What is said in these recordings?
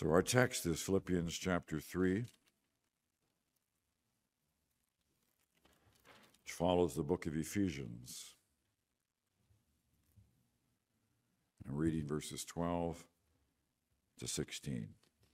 So our text is Philippians chapter 3, which follows the book of Ephesians. I'm reading verses 12 to 16.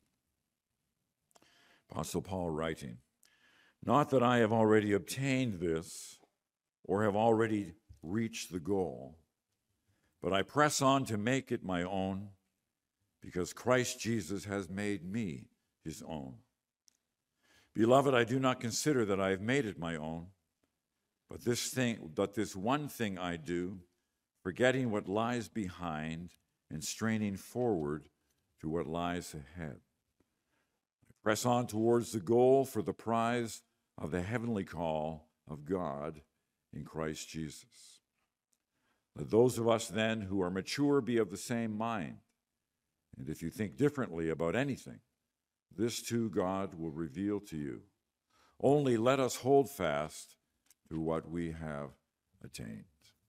Apostle Paul writing, "Not that I have already obtained this or have already reached the goal, but I press on to make it my own, because Christ Jesus has made me his own. Beloved, I do not consider that I have made it my own, but this one thing I do, forgetting what lies behind and straining forward to what lies ahead. I press on towards the goal for the prize of the heavenly call of God in Christ Jesus. Let those of us then who are mature be of the same mind. And if you think differently about anything, this too God will reveal to you. Only let us hold fast to what we have attained."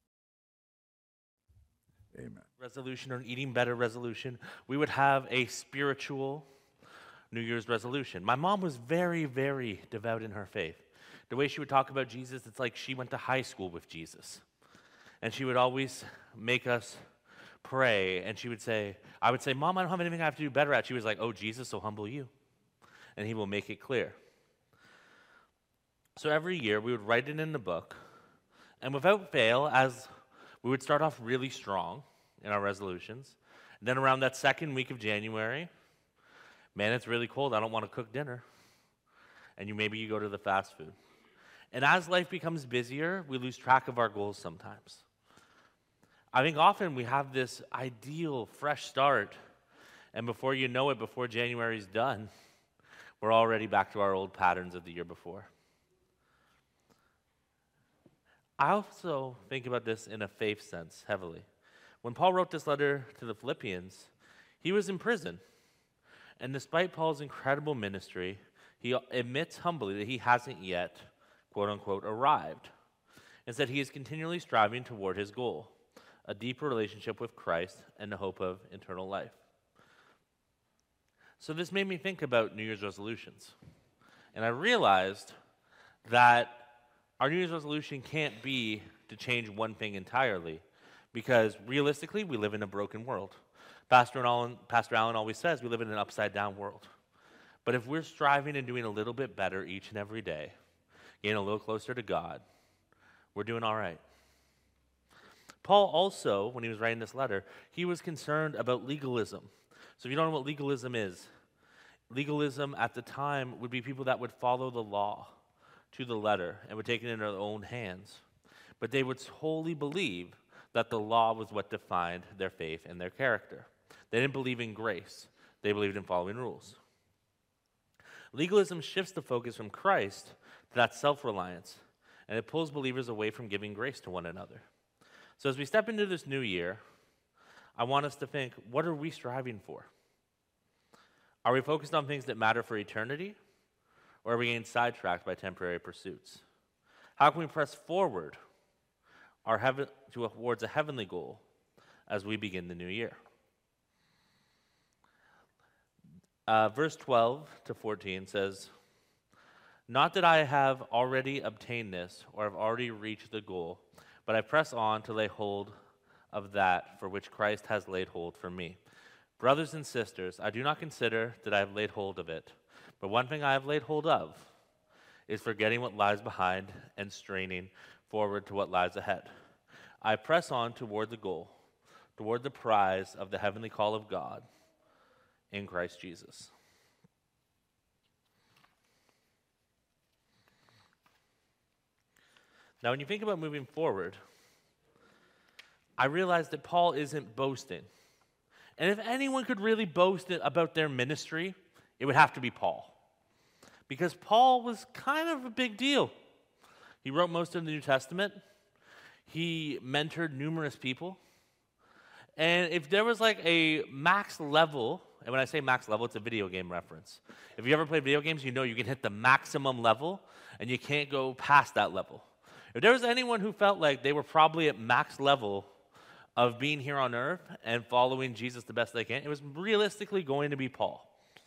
Amen. Resolution, or an eating better resolution, we would have a spiritual New Year's resolution. My mom was very, very devout in her faith. The way she would talk about Jesus, it's like she went to high school with Jesus. And she would always make us pray, and I would say, "Mom, I don't have anything I have to do better at." She was like, "Oh, Jesus will humble you, and he will make it clear." So every year, we would write it in the book, and without fail, as we would start off really strong in our resolutions, and then around that second week of January, man, it's really cold, I don't want to cook dinner, and maybe you go to the fast food. And as life becomes busier, we lose track of our goals sometimes. I think often we have this ideal fresh start, and before you know it, before January's done, we're already back to our old patterns of the year before. I also think about this in a faith sense heavily. When Paul wrote this letter to the Philippians, he was in prison. And despite Paul's incredible ministry, he admits humbly that he hasn't yet, quote unquote, arrived. Instead, he is continually striving toward his goal, a deeper relationship with Christ and the hope of eternal life. So this made me think about New Year's resolutions. And I realized that our New Year's resolution can't be to change one thing entirely, because realistically, we live in a broken world. Pastor Allen always says we live in an upside-down world. But if we're striving and doing a little bit better each and every day, getting a little closer to God, we're doing all right. Paul also, when he was writing this letter, he was concerned about legalism. So if you don't know what legalism is, legalism at the time would be people that would follow the law to the letter and would take it in their own hands. But they would wholly believe that the law was what defined their faith and their character. They didn't believe in grace. They believed in following rules. Legalism shifts the focus from Christ to that self-reliance, and it pulls believers away from giving grace to one another. So as we step into this new year, I want us to think, what are we striving for? Are we focused on things that matter for eternity, or are we getting sidetracked by temporary pursuits? How can we press forward towards a heavenly goal as we begin the new year? Verse 12 to 14 says, "Not that I have already obtained this or have already reached the goal, but I press on to lay hold of that for which Christ has laid hold for me. Brothers and sisters, I do not consider that I have laid hold of it, but one thing I have laid hold of is forgetting what lies behind and straining forward to what lies ahead. I press on toward the goal, toward the prize of the heavenly call of God in Christ Jesus." Now, when you think about moving forward, I realize that Paul isn't boasting. And if anyone could really boast about their ministry, it would have to be Paul. Because Paul was kind of a big deal. He wrote most of the New Testament. He mentored numerous people. And if there was like a max level, and when I say max level, it's a video game reference. If you ever play video games, you know you can hit the maximum level, and you can't go past that level. If there was anyone who felt like they were probably at max level of being here on earth and following Jesus the best they can, it was realistically going to be Paul.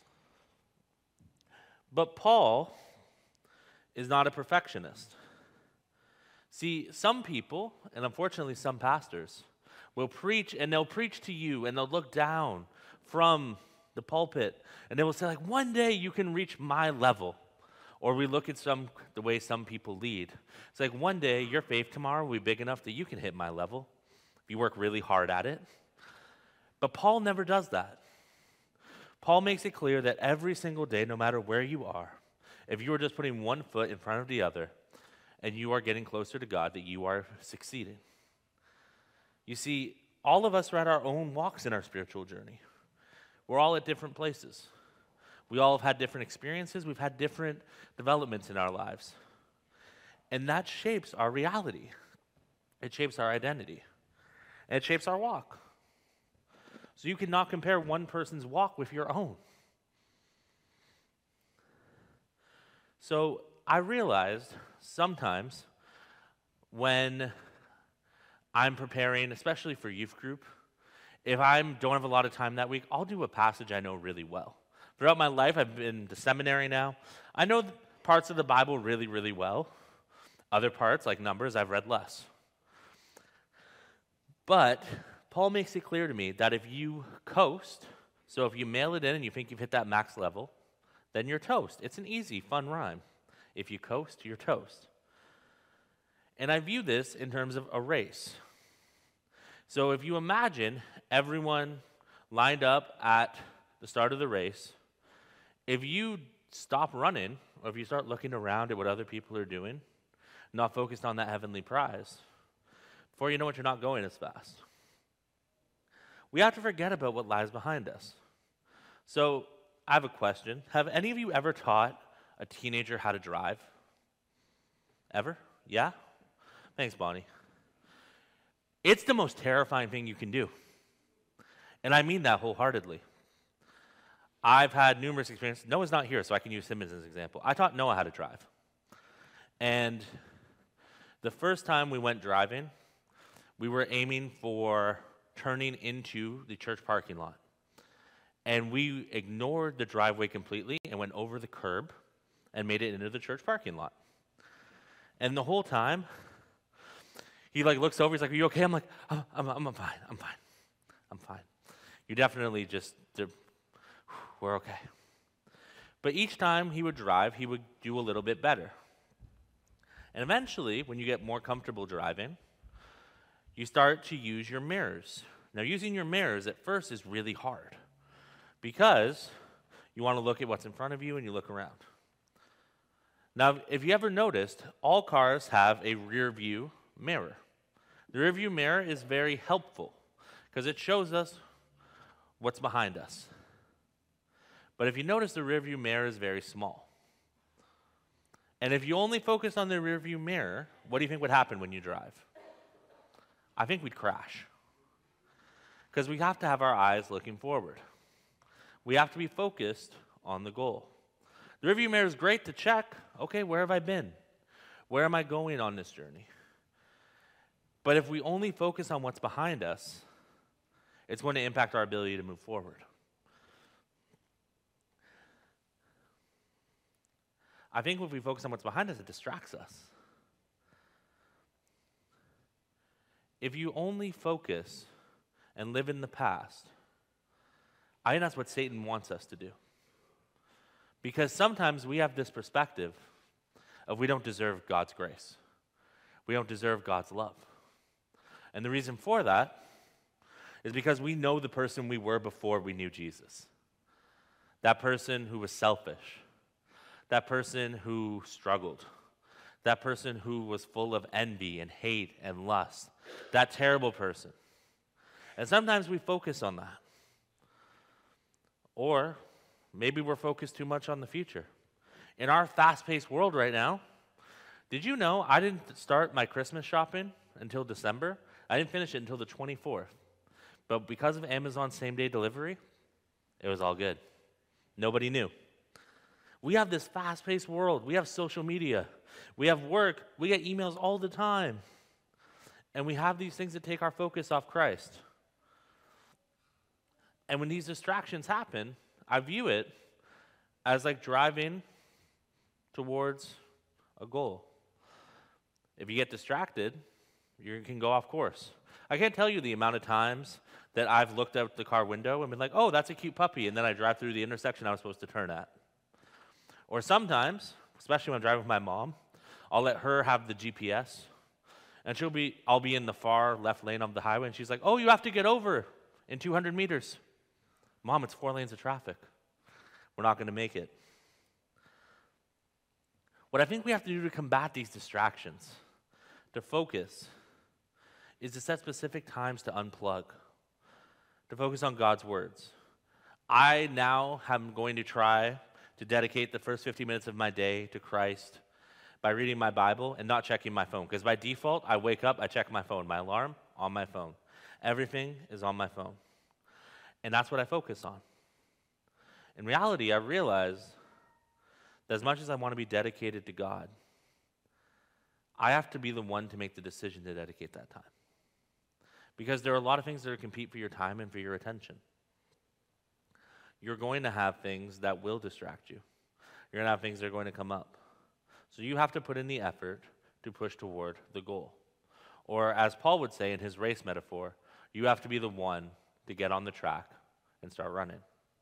But Paul is not a perfectionist. See, some people, and unfortunately some pastors, will preach, and they'll preach to you, and they'll look down from the pulpit, and they will say, like, one day you can reach my level. Or we look at the way some people lead. It's like, one day your faith tomorrow will be big enough that you can hit my level if you work really hard at it. But Paul never does that. Paul makes it clear that every single day, no matter where you are, if you are just putting one foot in front of the other and you are getting closer to God, that you are succeeding. You see, all of us are at our own walks in our spiritual journey. We're all at different places. We all have had different experiences. We've had different developments in our lives. And that shapes our reality. It shapes our identity. And it shapes our walk. So you cannot compare one person's walk with your own. So I realized sometimes when I'm preparing, especially for youth group, if I don't have a lot of time that week, I'll do a passage I know really well. Throughout my life, I've been to seminary now. I know parts of the Bible really, really well. Other parts, like Numbers, I've read less. But Paul makes it clear to me that if you coast, so if you mail it in and you think you've hit that max level, then you're toast. It's an easy, fun rhyme. If you coast, you're toast. And I view this in terms of a race. So if you imagine everyone lined up at the start of the race, if you stop running, or if you start looking around at what other people are doing, not focused on that heavenly prize, before you know it, you're not going as fast. We have to forget about what lies behind us. So I have a question. Have any of you ever taught a teenager how to drive? Ever? Yeah? Thanks, Bonnie. It's the most terrifying thing you can do. And I mean that wholeheartedly. I've had numerous experiences. Noah's not here, so I can use him as an example. I taught Noah how to drive. And the first time we went driving, we were aiming for turning into the church parking lot. And we ignored the driveway completely and went over the curb and made it into the church parking lot. And the whole time, he looks over, he's like, "Are you okay?" I'm like, I'm fine. You definitely we're okay. But each time he would drive, he would do a little bit better. And eventually, when you get more comfortable driving, you start to use your mirrors. Now, using your mirrors at first is really hard because you want to look at what's in front of you and you look around. Now, if you ever noticed, all cars have a rear view mirror. The rear view mirror is very helpful because it shows us what's behind us. But if you notice, the rear view mirror is very small. And if you only focus on the rear view mirror, what do you think would happen when you drive? I think we'd crash. Because we have to have our eyes looking forward. We have to be focused on the goal. The rear view mirror is great to check, okay, where have I been? Where am I going on this journey? But if we only focus on what's behind us, it's going to impact our ability to move forward. I think if we focus on what's behind us, it distracts us. If you only focus and live in the past, I think that's what Satan wants us to do. Because sometimes we have this perspective of we don't deserve God's grace. We don't deserve God's love. And the reason for that is because we know the person we were before we knew Jesus. That person who was selfish. That person who struggled. That person who was full of envy and hate and lust. That terrible person. And sometimes we focus on that. Or maybe we're focused too much on the future. In our fast-paced world right now, did you know I didn't start my Christmas shopping until December? I didn't finish it until the 24th. But because of Amazon same-day delivery, it was all good. Nobody knew. We have this fast-paced world. We have social media. We have work. We get emails all the time. And we have these things that take our focus off Christ. And when these distractions happen, I view it as like driving towards a goal. If you get distracted, you can go off course. I can't tell you the amount of times that I've looked out the car window and been like, oh, that's a cute puppy, and then I drive through the intersection I was supposed to turn at. Or sometimes, especially when I'm driving with my mom, I'll let her have the GPS, and I'll be in the far left lane of the highway, and she's like, oh, you have to get over in 200 meters. Mom, it's 4 lanes of traffic. We're not going to make it. What I think we have to do to combat these distractions, to focus, is to set specific times to unplug, to focus on God's words. I now am going to try to dedicate the first 50 minutes of my day to Christ by reading my Bible and not checking my phone. Because by default, I wake up, I check my phone. My alarm, on my phone. Everything is on my phone. And that's what I focus on. In reality, I realize that as much as I want to be dedicated to God, I have to be the one to make the decision to dedicate that time. Because there are a lot of things that compete for your time and for your attention. You're going to have things that will distract you. You're going to have things that are going to come up. So you have to put in the effort to push toward the goal. Or as Paul would say in his race metaphor, you have to be the one to get on the track and start running.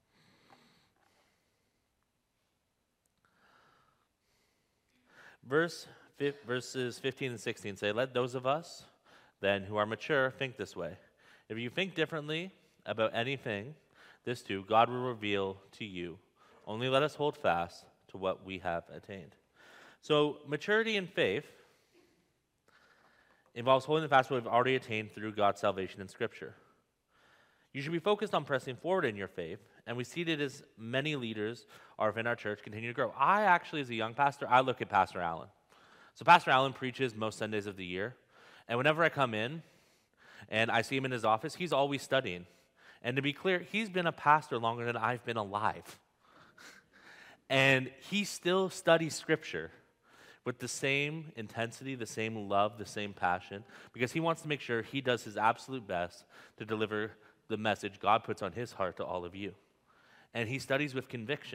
Verses 15 and 16 say, let those of us then who are mature think this way. If you think differently about anything, this too, God will reveal to you. Only let us hold fast to what we have attained. So maturity in faith involves holding fast what we've already attained through God's salvation in Scripture. You should be focused on pressing forward in your faith, and we see that as many leaders are in our church continue to grow. I actually, as a young pastor, I look at Pastor Allen. So Pastor Allen preaches most Sundays of the year, and whenever I come in and I see him in his office, he's always studying. And to be clear, he's been a pastor longer than I've been alive. And he still studies Scripture with the same intensity, the same love, the same passion, because he wants to make sure he does his absolute best to deliver the message God puts on his heart to all of you. And he studies with conviction.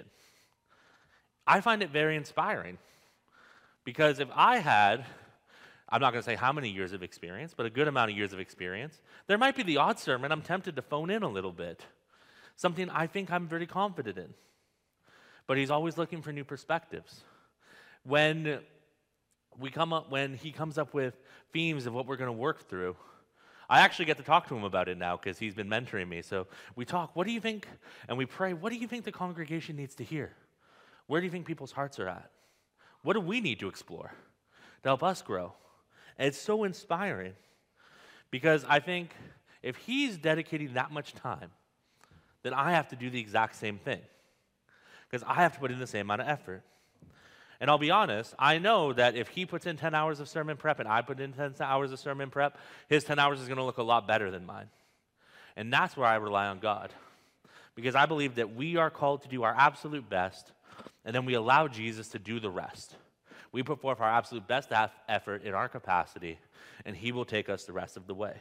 I find it very inspiring, because if I had, I'm not going to say how many years of experience, but a good amount of years of experience, there might be the odd sermon I'm tempted to phone in a little bit, something I think I'm very confident in. But he's always looking for new perspectives. When he comes up with themes of what we're going to work through, I actually get to talk to him about it now because he's been mentoring me. So we talk, what do you think? And we pray, what do you think the congregation needs to hear? Where do you think people's hearts are at? What do we need to explore to help us grow? And it's so inspiring because I think if he's dedicating that much time, then I have to do the exact same thing because I have to put in the same amount of effort. And I'll be honest, I know that if he puts in 10 hours of sermon prep and I put in 10 hours of sermon prep, his 10 hours is going to look a lot better than mine. And that's where I rely on God, because I believe that we are called to do our absolute best, and then we allow Jesus to do the rest. We put forth our absolute best effort in our capacity, and he will take us the rest of the way.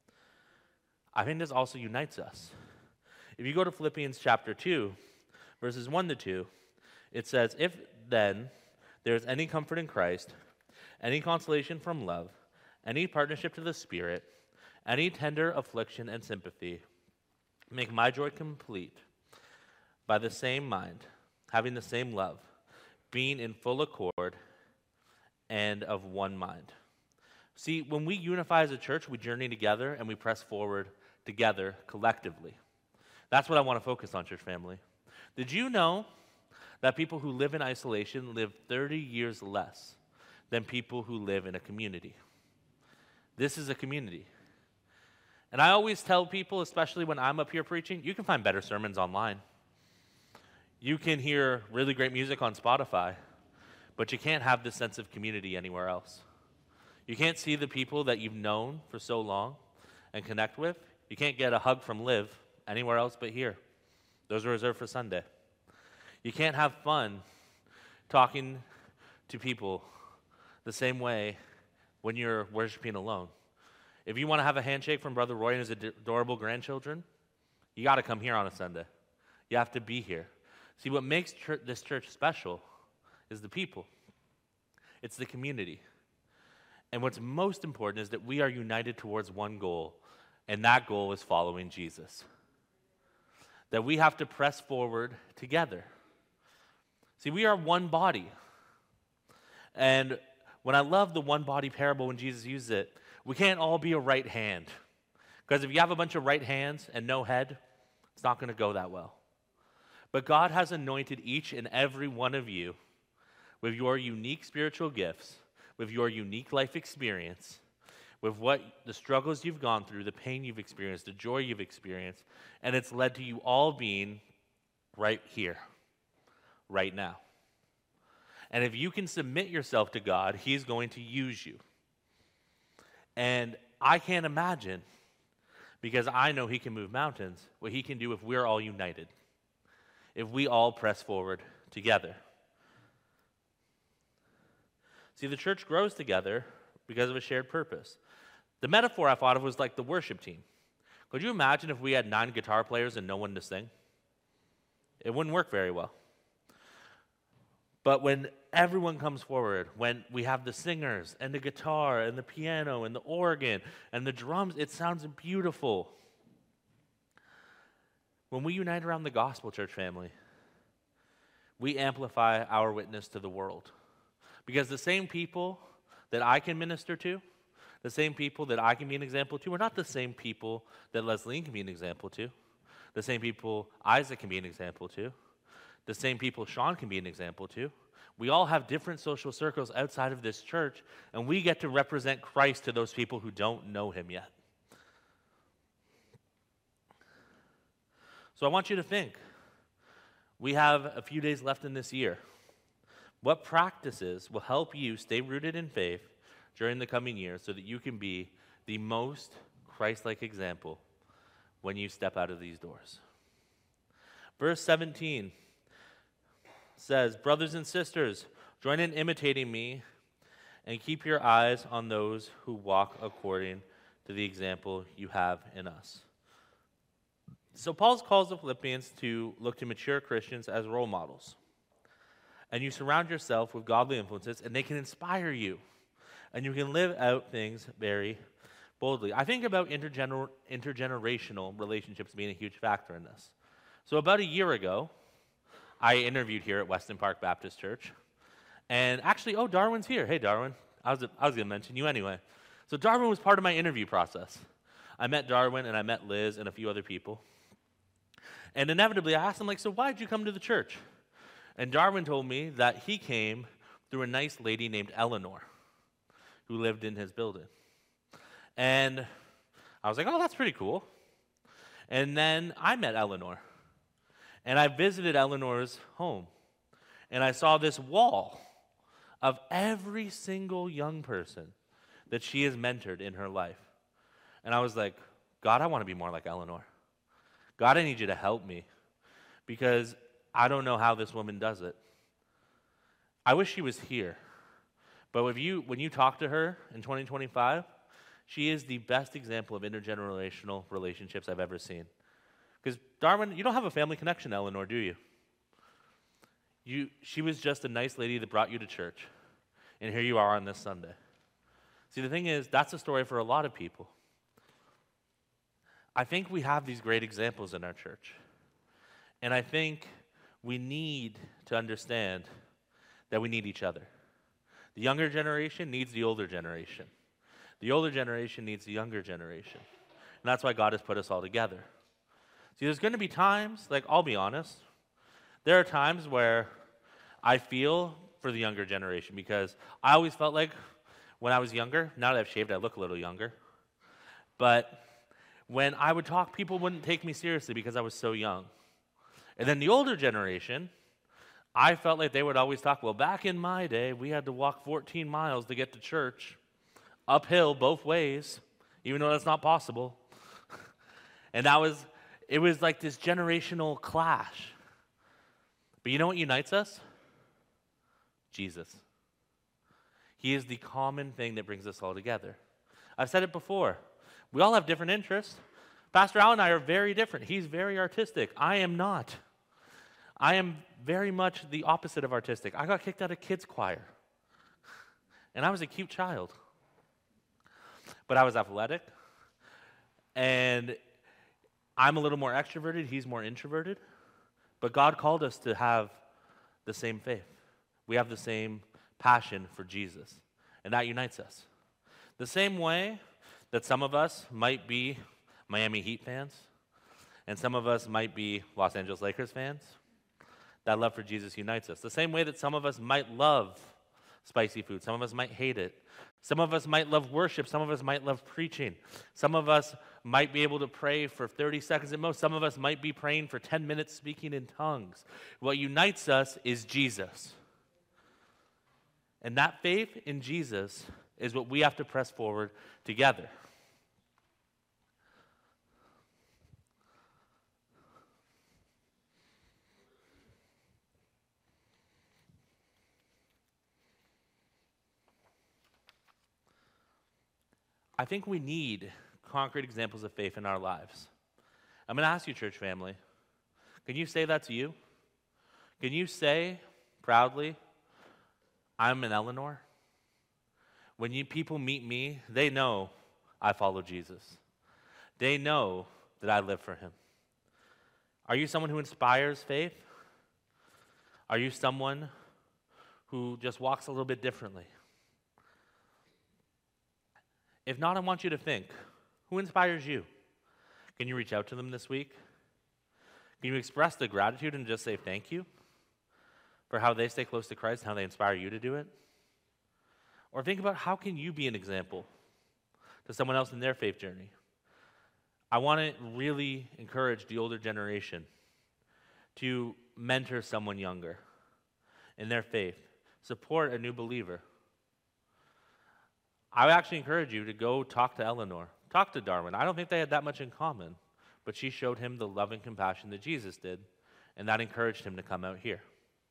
I think this also unites us. If you go to Philippians chapter 2, verses 1 to 2, it says, if then there is any comfort in Christ, any consolation from love, any partnership to the Spirit, any tender affliction and sympathy, make my joy complete by the same mind, having the same love, being in full accord and of one mind. See, when we unify as a church, we journey together and we press forward together collectively. That's what I want to focus on, church family. Did you know that people who live in isolation live 30 years less than people who live in a community? This is a community. And I always tell people, especially when I'm up here preaching, you can find better sermons online. You can hear really great music on Spotify, but you can't have this sense of community anywhere else. You can't see the people that you've known for so long and connect with. You can't get a hug from Liv anywhere else but here. Those are reserved for Sunday. You can't have fun talking to people the same way when you're worshiping alone. If you want to have a handshake from Brother Roy and his adorable grandchildren, you got to come here on a Sunday. You have to be here. See, what makes this church special is the people. It's the community. And what's most important is that we are united towards one goal, and that goal is following Jesus. That we have to press forward together. See, we are one body. And when I love the one body parable when Jesus uses it, we can't all be a right hand. Because if you have a bunch of right hands and no head, it's not going to go that well. But God has anointed each and every one of you with your unique spiritual gifts, with your unique life experience, with what the struggles you've gone through, the pain you've experienced, the joy you've experienced, and it's led to you all being right here, right now. And if you can submit yourself to God, He's going to use you. And I can't imagine, because I know He can move mountains, what He can do if we're all united, if we all press forward together. See, the church grows together because of a shared purpose. The metaphor I thought of was like the worship team. Could you imagine if we had 9 guitar players and no one to sing? It wouldn't work very well. But when everyone comes forward, when we have the singers and the guitar and the piano and the organ and the drums, it sounds beautiful. When we unite around the gospel, church family, we amplify our witness to the world. Because the same people that I can minister to, the same people that I can be an example to, are not the same people that Leslie can be an example to, the same people Isaac can be an example to, the same people Sean can be an example to. We all have different social circles outside of this church, and we get to represent Christ to those people who don't know Him yet. So I want you to think. We have a few days left in this year. What practices will help you stay rooted in faith during the coming year so that you can be the most Christ-like example when you step out of these doors? Verse 17 says, "Brothers and sisters, join in imitating me and keep your eyes on those who walk according to the example you have in us." So Paul calls the Philippians to look to mature Christians as role models. And you surround yourself with godly influences, and they can inspire you. And you can live out things very boldly. I think about intergenerational relationships being a huge factor in this. So about a year ago, I interviewed here at Weston Park Baptist Church. And actually, Darwin's here. Hey, Darwin. I was going to mention you anyway. So Darwin was part of my interview process. I met Darwin, and I met Liz and a few other people. And inevitably, I asked him, so why did you come to the church? And Darwin told me that he came through a nice lady named Eleanor who lived in his building. And I was like, that's pretty cool. And then I met Eleanor. And I visited Eleanor's home. And I saw this wall of every single young person that she has mentored in her life. And I was like, God, I want to be more like Eleanor. God, I need you to help me. Because I don't know how this woman does it. I wish she was here. But when you talk to her in 2025, she is the best example of intergenerational relationships I've ever seen. Because, Darwin, you don't have a family connection, Eleanor, do you? She was just a nice lady that brought you to church. And here you are on this Sunday. See, the thing is, that's a story for a lot of people. I think we have these great examples in our church. And I think we need to understand that we need each other. The younger generation needs the older generation. The older generation needs the younger generation. And that's why God has put us all together. See, there's going to be times, I'll be honest, there are times where I feel for the younger generation because I always felt like when I was younger, now that I've shaved, I look a little younger. But when I would talk, people wouldn't take me seriously because I was so young. And then the older generation, I felt like they would always talk, well, back in my day, we had to walk 14 miles to get to church, uphill both ways, even though that's not possible. And it was like this generational clash. But you know what unites us? Jesus. He is the common thing that brings us all together. I've said it before. We all have different interests. Pastor Al and I are very different. He's very artistic. I am not. I am very much the opposite of artistic. I got kicked out of kids' choir. And I was a cute child. But I was athletic. And I'm a little more extroverted. He's more introverted. But God called us to have the same faith. We have the same passion for Jesus. And that unites us. The same way that some of us might be Miami Heat fans, and some of us might be Los Angeles Lakers fans, that love for Jesus unites us. The same way that some of us might love spicy food, some of us might hate it. Some of us might love worship, some of us might love preaching. Some of us might be able to pray for 30 seconds at most. Some of us might be praying for 10 minutes speaking in tongues. What unites us is Jesus. And that faith in Jesus is what we have to press forward together. I think we need concrete examples of faith in our lives. I'm going to ask you, church family, can you say that to you? Can you say proudly, I'm an Eleanor? When people meet me, they know I follow Jesus. They know that I live for him. Are you someone who inspires faith? Are you someone who just walks a little bit differently? If not, I want you to think, who inspires you? Can you reach out to them this week? Can you express the gratitude and just say thank you for how they stay close to Christ and how they inspire you to do it? Or think about how can you be an example to someone else in their faith journey? I want to really encourage the older generation to mentor someone younger in their faith, support a new believer. I would actually encourage you to go talk to Eleanor, talk to Darwin. I don't think they had that much in common, but she showed him the love and compassion that Jesus did, and that encouraged him to come out here.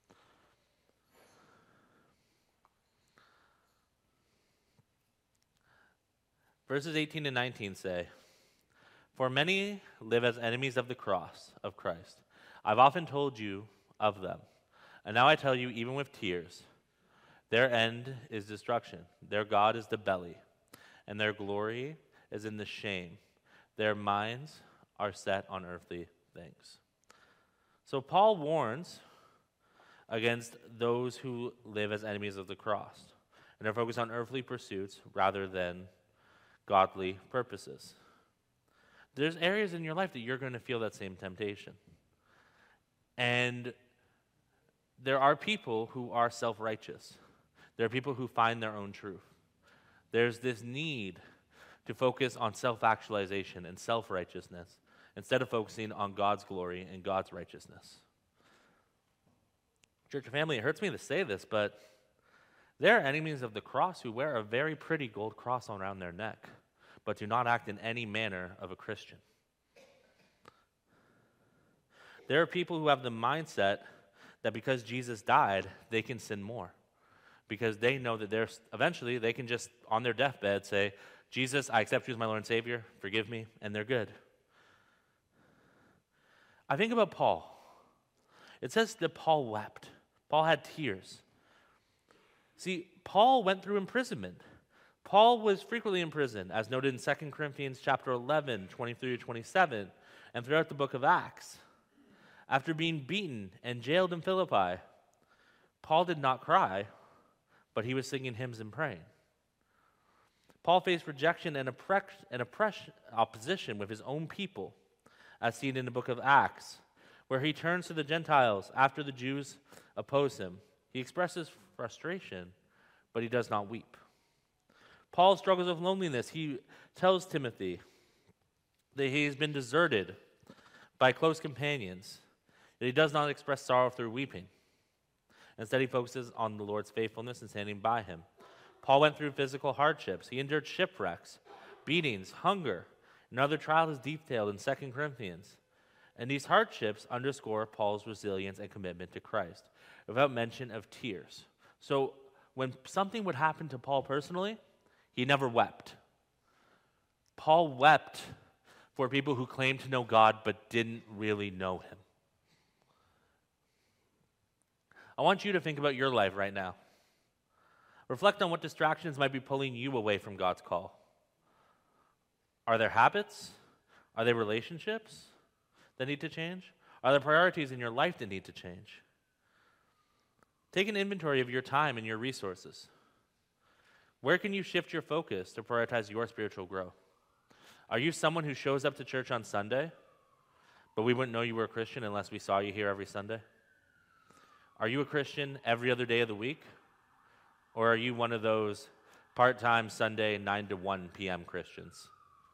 Verses 18 and 19 say, "For many live as enemies of the cross of Christ. I've often told you of them, and now I tell you even with tears. Their end is destruction. Their God is the belly, and their glory is in the shame. Their minds are set on earthly things." So Paul warns against those who live as enemies of the cross and are focused on earthly pursuits rather than godly purposes. There's areas in your life that you're going to feel that same temptation. And there are people who are self-righteous. There are people who find their own truth. There's this need to focus on self-actualization and self-righteousness instead of focusing on God's glory and God's righteousness. Church family, it hurts me to say this, but there are enemies of the cross who wear a very pretty gold cross around their neck, but do not act in any manner of a Christian. There are people who have the mindset that because Jesus died, they can sin more. Because they know that eventually they can just, on their deathbed, say, Jesus, I accept you as my Lord and Savior, forgive me, and they're good. I think about Paul. It says that Paul wept. Paul had tears. See, Paul went through imprisonment. Paul was frequently in prison, as noted in 2 Corinthians chapter 11, 23 to 27, and throughout the book of Acts. After being beaten and jailed in Philippi, Paul did not cry, but he was singing hymns and praying. Paul faced rejection and opposition with his own people, as seen in the book of Acts, where he turns to the Gentiles after the Jews oppose him. He expresses frustration, but he does not weep. Paul struggles with loneliness. He tells Timothy that he has been deserted by close companions, that he does not express sorrow through weeping. Instead, he focuses on the Lord's faithfulness and standing by him. Paul went through physical hardships. He endured shipwrecks, beatings, hunger. Another trial is detailed in 2 Corinthians. And these hardships underscore Paul's resilience and commitment to Christ, without mention of tears. So when something would happen to Paul personally, he never wept. Paul wept for people who claimed to know God but didn't really know him. I want you to think about your life right now. Reflect on what distractions might be pulling you away from God's call. Are there habits? Are there relationships that need to change? Are there priorities in your life that need to change? Take an inventory of your time and your resources. Where can you shift your focus to prioritize your spiritual growth? Are you someone who shows up to church on Sunday, but we wouldn't know you were a Christian unless we saw you here every Sunday? Are you a Christian every other day of the week? Or are you one of those part-time Sunday 9 to 1 p.m. Christians?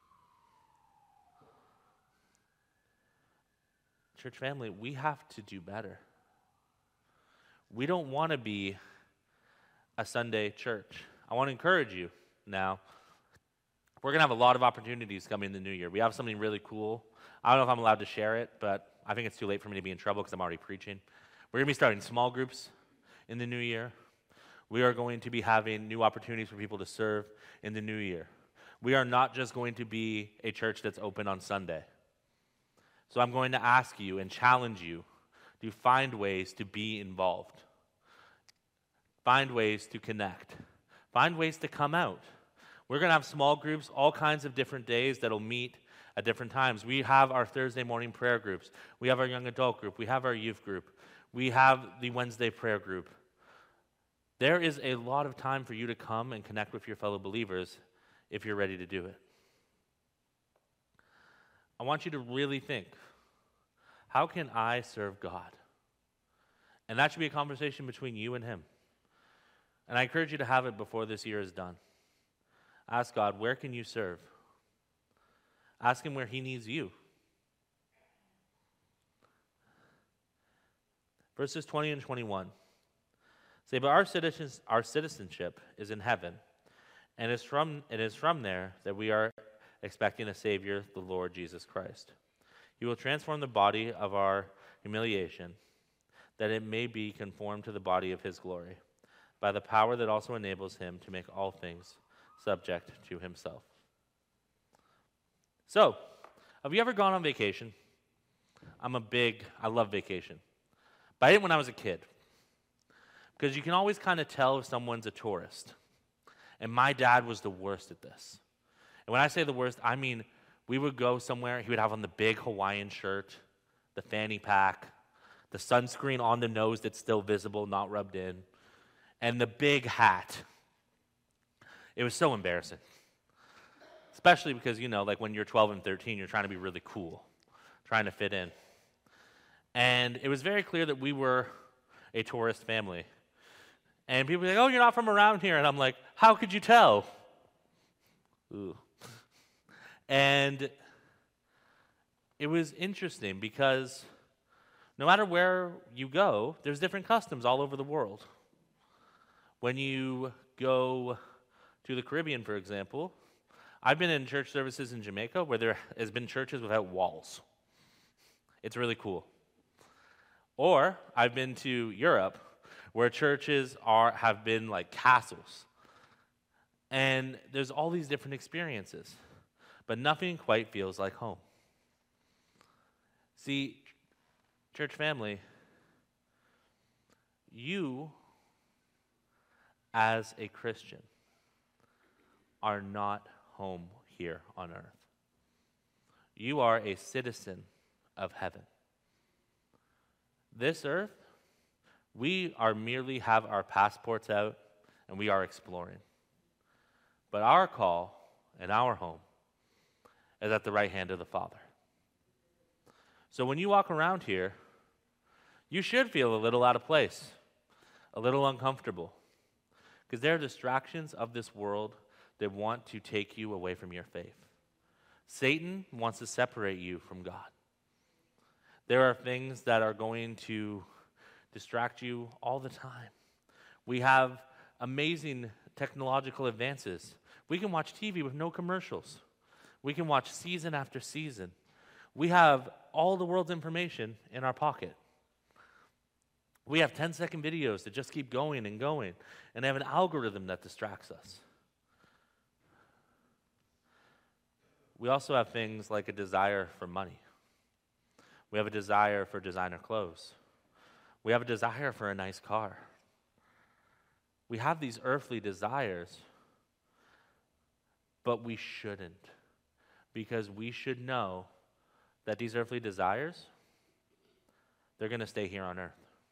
Church family, we have to do better. We don't want to be a Sunday church. I want to encourage you now. We're going to have a lot of opportunities coming in the new year. We have something really cool. I don't know if I'm allowed to share it, but I think it's too late for me to be in trouble because I'm already preaching. We're going to be starting small groups in the new year. We are going to be having new opportunities for people to serve in the new year. We are not just going to be a church that's open on Sunday. So I'm going to ask you and challenge you to find ways to be involved. Find ways to connect. Find ways to come out. We're going to have small groups, all kinds of different days that'll meet at different times. We have our Thursday morning prayer groups. We have our young adult group. We have our youth group. We have the Wednesday prayer group. There is a lot of time for you to come and connect with your fellow believers if you're ready to do it. I want you to really think, how can I serve God? And that should be a conversation between you and Him. And I encourage you to have it before this year is done. Ask God, where can you serve? Ask Him where He needs you. Verses 20 and 21 say, but our citizenship is in heaven, and it is from there that we are expecting a Savior, the Lord Jesus Christ. He will transform the body of our humiliation, that it may be conformed to the body of His glory, by the power that also enables Him to make all things subject to Himself. So, have you ever gone on vacation? I love vacation. But I did when I was a kid. Because you can always kind of tell if someone's a tourist. And my dad was the worst at this. And when I say the worst, I mean we would go somewhere, he would have on the big Hawaiian shirt, the fanny pack, the sunscreen on the nose that's still visible, not rubbed in, and the big hat. It was so embarrassing. Especially because, like when you're 12 and 13, you're trying to be really cool, trying to fit in. And it was very clear that we were a tourist family. And people were like, oh, you're not from around here. And I'm like, how could you tell? Ooh. And it was interesting because no matter where you go, there's different customs all over the world. When you go to the Caribbean, for example, I've been in church services in Jamaica where there has been churches without walls. It's really cool. Or I've been to Europe where churches have been like castles. And there's all these different experiences. But nothing quite feels like home. See, church family, you as a Christian are not home here on earth. You are a citizen of heaven. This earth, we are merely have our passports out and we are exploring. But our call and our home is at the right hand of the Father. So when you walk around here, you should feel a little out of place, a little uncomfortable, because there are distractions of this world that want to take you away from your faith. Satan wants to separate you from God. There are things that are going to distract you all the time. We have amazing technological advances. We can watch TV with no commercials. We can watch season after season. We have all the world's information in our pocket. We have 10-second videos that just keep going and going, and they have an algorithm that distracts us. We also have things like a desire for money. We have a desire for designer clothes. We have a desire for a nice car. We have these earthly desires, but we shouldn't, because we should know that these earthly desires, they're going to stay here on earth.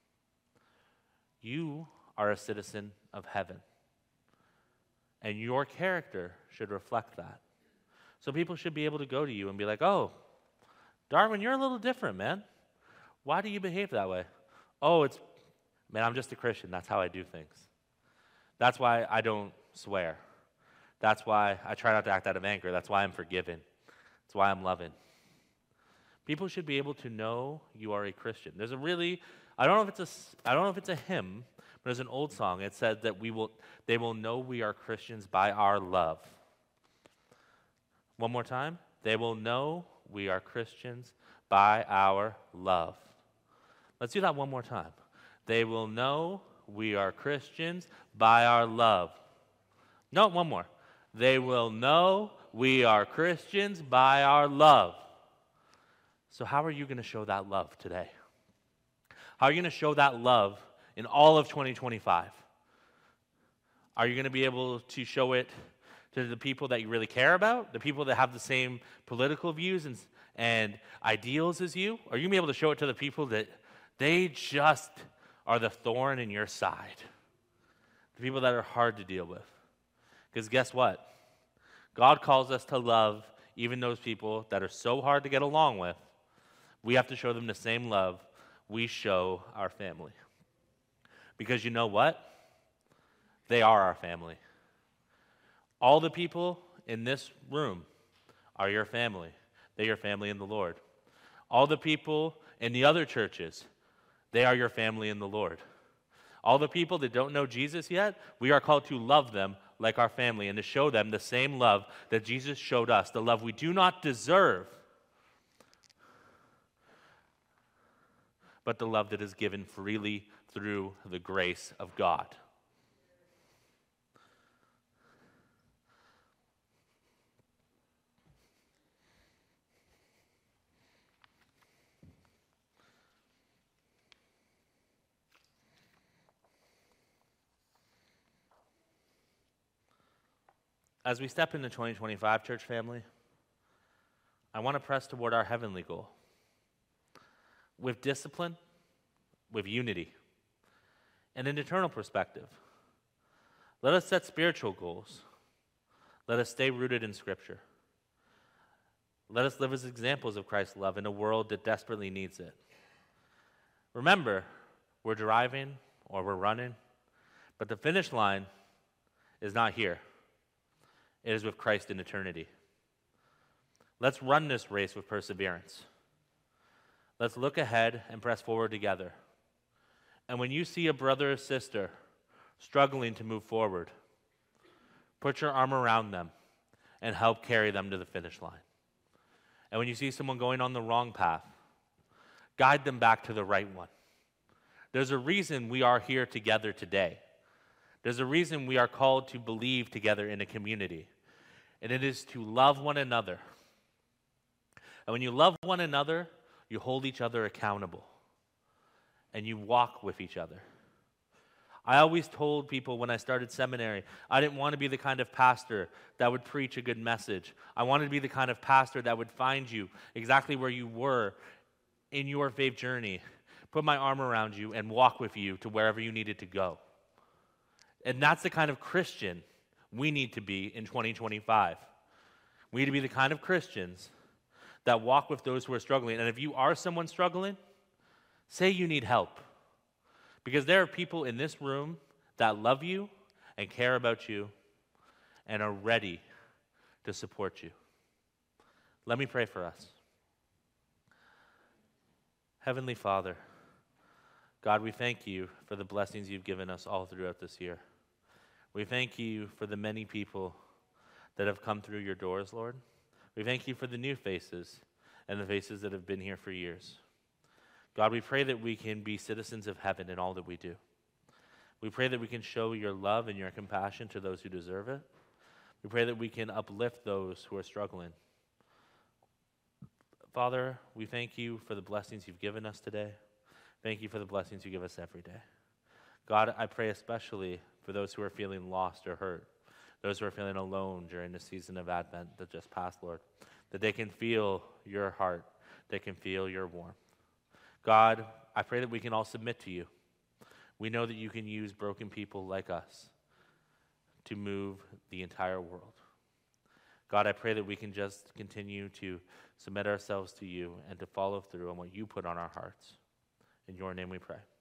You are a citizen of heaven, and your character should reflect that. So people should be able to go to you and be like, oh, Darwin, you're a little different, man. Why do you behave that way? Oh, man, I'm just a Christian. That's how I do things. That's why I don't swear. That's why I try not to act out of anger. That's why I'm forgiven. That's why I'm loving. People should be able to know you are a Christian. There's a really, I don't know if it's a hymn, but there's an old song. It says that they will know we are Christians by our love. One more time. They will know we are Christians by our love. Let's do that one more time. They will know we are Christians by our love. No, one more. They will know we are Christians by our love. So how are you going to show that love today? How are you going to show that love in all of 2025? Are you going to be able to show it to the people that you really care about, the people that have the same political views and ideals as you? Are you going to be able to show it to the people that they just are the thorn in your side, the people that are hard to deal with? Because guess what? God calls us to love even those people that are so hard to get along with. We have to show them the same love we show our family. Because you know what? They are our family. All the people in this room are your family. They're your family in the Lord. All the people in the other churches, they are your family in the Lord. All the people that don't know Jesus yet, we are called to love them like our family and to show them the same love that Jesus showed us, the love we do not deserve, but the love that is given freely through the grace of God. As we step into 2025, church family, I want to press toward our heavenly goal. With discipline, with unity, and an eternal perspective. Let us set spiritual goals. Let us stay rooted in Scripture. Let us live as examples of Christ's love in a world that desperately needs it. Remember, we're driving or we're running, but the finish line is not here. It is with Christ in eternity. Let's run this race with perseverance. Let's look ahead and press forward together. And when you see a brother or sister struggling to move forward, put your arm around them and help carry them to the finish line. And when you see someone going on the wrong path, guide them back to the right one. There's a reason we are here together today. There's a reason we are called to believe together in a community. And it is to love one another. And when you love one another, you hold each other accountable. And you walk with each other. I always told people when I started seminary, I didn't want to be the kind of pastor that would preach a good message. I wanted to be the kind of pastor that would find you exactly where you were in your faith journey, put my arm around you, and walk with you to wherever you needed to go. And that's the kind of Christian we need to be in 2025. We need to be the kind of Christians that walk with those who are struggling. And if you are someone struggling, say you need help. Because there are people in this room that love you and care about you and are ready to support you. Let me pray for us. Heavenly Father, God, we thank you for the blessings you've given us all throughout this year. We thank you for the many people that have come through your doors, Lord. We thank you for the new faces and the faces that have been here for years. God, we pray that we can be citizens of heaven in all that we do. We pray that we can show your love and your compassion to those who deserve it. We pray that we can uplift those who are struggling. Father, we thank you for the blessings you've given us today. Thank you for the blessings you give us every day. God, I pray especially for those who are feeling lost or hurt, those who are feeling alone during the season of Advent that just passed, Lord, that they can feel your heart, they can feel your warmth. God, I pray that we can all submit to you. We know that you can use broken people like us to move the entire world. God, I pray that we can just continue to submit ourselves to you and to follow through on what you put on our hearts. In your name we pray.